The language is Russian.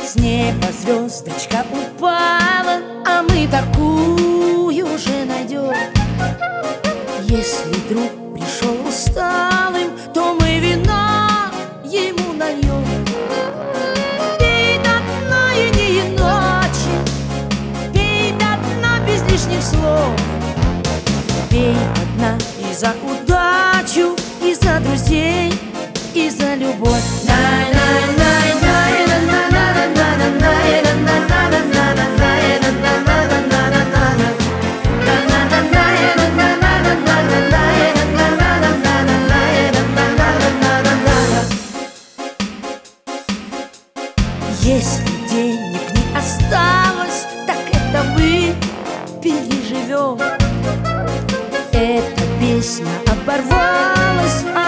С неба звездочка упала, а мы такую же найдем. Если друг пришел усталым, то мы вина ему нальем. Пей до дна и не иначе, пей до дна без лишних слов. Пей до дна и за удачу, и за друзей, и за любовь. Если денег не осталось, так это мы переживем. Эта песня оборвалась,